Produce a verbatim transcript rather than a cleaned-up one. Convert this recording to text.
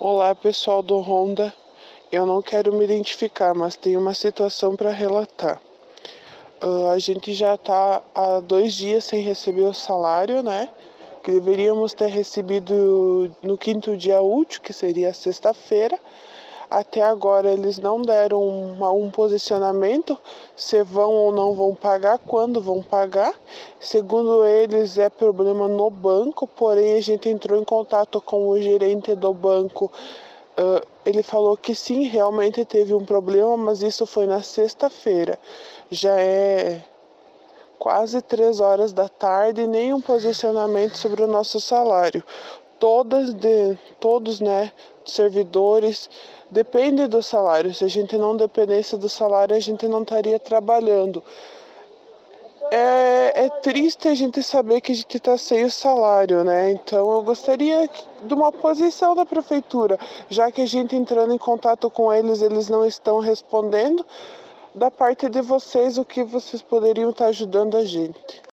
Olá, pessoal do Honda. Eu não quero me identificar, mas tenho uma situação para relatar. Uh, a gente já está há dois dias sem receber o salário, né? Que deveríamos ter recebido no quinto dia útil, que seria sexta-feira. Até agora eles não deram uma, um posicionamento se vão ou não vão pagar, quando vão pagar. Segundo eles, é problema no banco, porém a gente entrou em contato com o gerente do banco. Uh, ele falou que sim, realmente teve um problema, mas isso foi na sexta-feira. Já é quase três horas da tarde e nenhum posicionamento sobre o nosso salário. Todas de, todos, né, servidores, depende do salário. Se a gente não dependesse do salário, a gente não estaria trabalhando. É, é triste a gente saber que a gente está sem o salário, né? Então eu gostaria de uma posição da prefeitura, já que a gente entrando em contato com eles, eles não estão respondendo. Da parte de vocês, o que vocês poderiam estar ajudando a gente?